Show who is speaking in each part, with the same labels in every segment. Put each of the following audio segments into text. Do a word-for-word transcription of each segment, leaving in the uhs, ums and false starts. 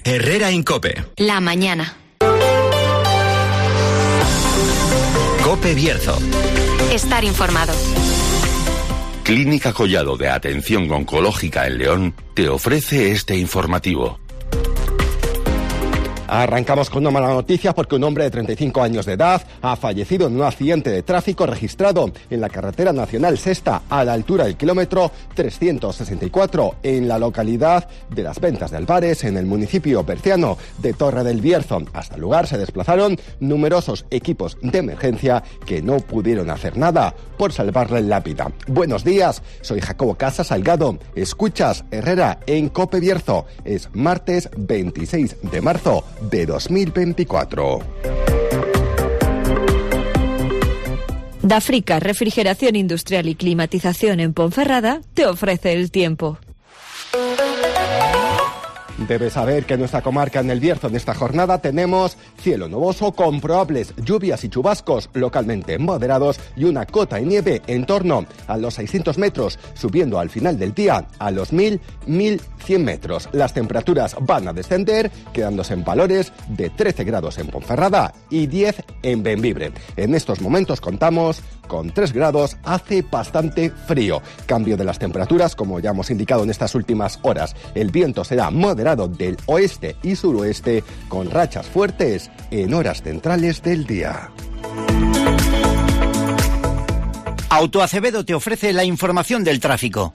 Speaker 1: Herrera Incope.
Speaker 2: La mañana.
Speaker 1: Cope Bierzo.
Speaker 2: Estar informado.
Speaker 3: Clínica Collado de Atención Oncológica en León te ofrece este informativo.
Speaker 4: Arrancamos con una mala noticia porque un hombre de treinta y cinco años de edad ha fallecido en un accidente de tráfico registrado en la carretera nacional sexta a la altura del kilómetro trescientos sesenta y cuatro en la localidad de Las Ventas de Albares, en el municipio berciano de Torre del Bierzo. Hasta el lugar se desplazaron numerosos equipos de emergencia que no pudieron hacer nada por salvarle la vida. Buenos días, soy Jacobo Casa Salgado. Escuchas Herrera en Cope Bierzo. Es martes veintiséis de marzo de dos mil veinticuatro.
Speaker 5: Dafrica, refrigeración industrial y climatización en Ponferrada, te ofrece el tiempo.
Speaker 4: Debes saber que en nuestra comarca, en el Bierzo, en esta jornada tenemos cielo nuboso con probables lluvias y chubascos localmente moderados y una cota de nieve en torno a los seiscientos metros, subiendo al final del día a los mil, mil cien metros. Las temperaturas van a descender, quedándose en valores de trece grados en Ponferrada y diez en Bembibre. En estos momentos contamos con tres grados, hace bastante frío. Cambio de las temperaturas, como ya hemos indicado en estas últimas horas. El viento será moderado del oeste y suroeste, con rachas fuertes en horas centrales del día.
Speaker 6: Autoacevedo te ofrece la información del tráfico.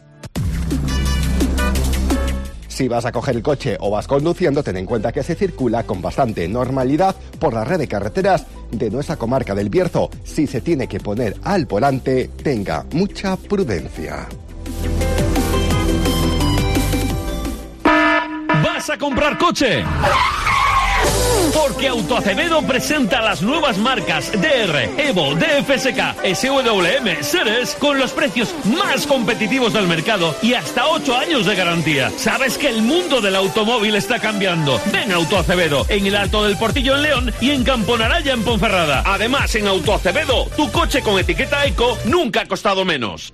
Speaker 4: Si vas a coger el coche o vas conduciendo, ten en cuenta que se circula con bastante normalidad por la red de carreteras de nuestra comarca del Bierzo. Si se tiene que poner al volante, tenga mucha prudencia.
Speaker 7: ¿Vas a comprar coche? Porque Autoacevedo presenta las nuevas marcas D R, Evo, D F S K, S W M, Ceres con los precios más competitivos del mercado y hasta ocho años de garantía. ¿Sabes que el mundo del automóvil está cambiando? Ven a Autoacevedo, en el Alto del Portillo en León y en Camponaraya en Ponferrada. Además, en Autoacevedo, tu coche con etiqueta eco nunca ha costado menos.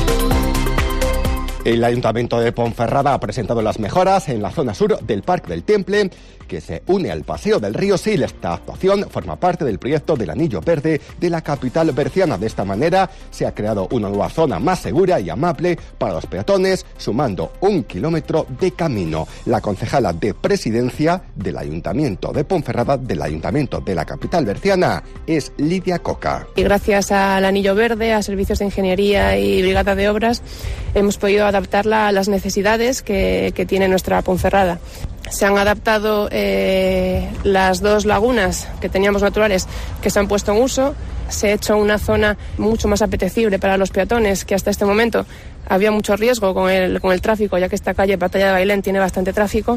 Speaker 4: El Ayuntamiento de Ponferrada ha presentado las mejoras en la zona sur del Parque del Temple, que se une al Paseo del Río Sil. Esta actuación forma parte del proyecto del Anillo Verde de la capital berciana. De esta manera se ha creado una nueva zona más segura y amable para los peatones, sumando un kilómetro de camino. La concejala de Presidencia del Ayuntamiento de Ponferrada, del Ayuntamiento de la capital berciana, es Lidia Coca.
Speaker 8: Y gracias al Anillo Verde, a servicios de ingeniería y brigada de obras, hemos podido adaptarla a las necesidades que, que tiene nuestra Ponferrada. Se han adaptado eh, las dos lagunas que teníamos naturales que se han puesto en uso. Se ha hecho una zona mucho más apetecible para los peatones, que hasta este momento había mucho riesgo con el, con el tráfico, ya que esta calle Batalla de Bailén tiene bastante tráfico.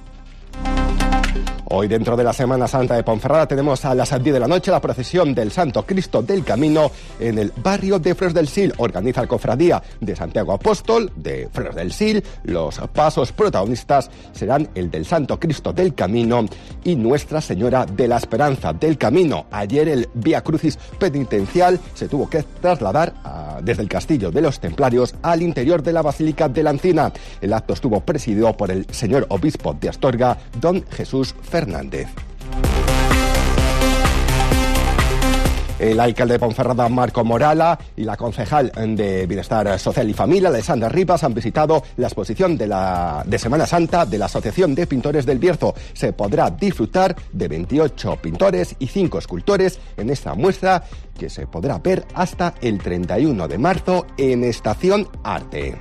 Speaker 4: Hoy, dentro de la Semana Santa de Ponferrada, tenemos a las diez de la noche la procesión del Santo Cristo del Camino en el barrio de Freros del Sil. Organiza la Cofradía de Santiago Apóstol de Freros del Sil. Los pasos protagonistas serán el del Santo Cristo del Camino y Nuestra Señora de la Esperanza del Camino. Ayer el Vía Crucis penitencial se tuvo que trasladar a, desde el Castillo de los Templarios al interior de la Basílica de la Encina. El acto estuvo presidido por el señor obispo de Astorga, don Jesús Fernández. Hernández. El alcalde de Ponferrada, Marco Morala, y la concejal de Bienestar Social y Familia, Alessandra Rivas, han visitado la exposición de, la, de Semana Santa de la Asociación de Pintores del Bierzo. Se podrá disfrutar de veintiocho pintores y cinco escultores en esta muestra, que se podrá ver hasta el treinta y uno de marzo en Estación Arte.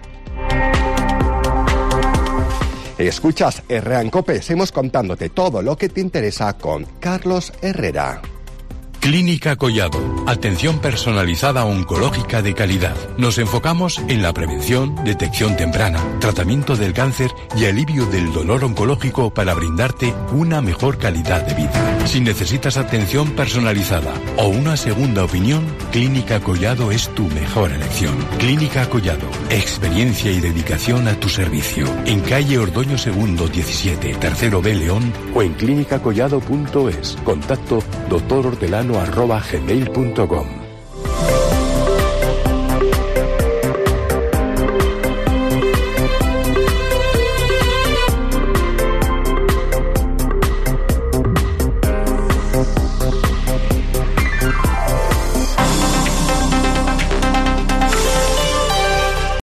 Speaker 4: Escuchas Herrera en Cope, seguimos contándote todo lo que te interesa con Carlos Herrera.
Speaker 9: Clínica Collado. Atención personalizada oncológica de calidad. Nos enfocamos en la prevención, detección temprana, tratamiento del cáncer y alivio del dolor oncológico para brindarte una mejor calidad de vida. Si necesitas atención personalizada o una segunda opinión, Clínica Collado es tu mejor elección. Clínica Collado. Experiencia y dedicación a tu servicio. En calle Ordoño segundo diecisiete, tercero B León o en clínica collado punto es. Contacto doctor hortelano arroba gmail punto com.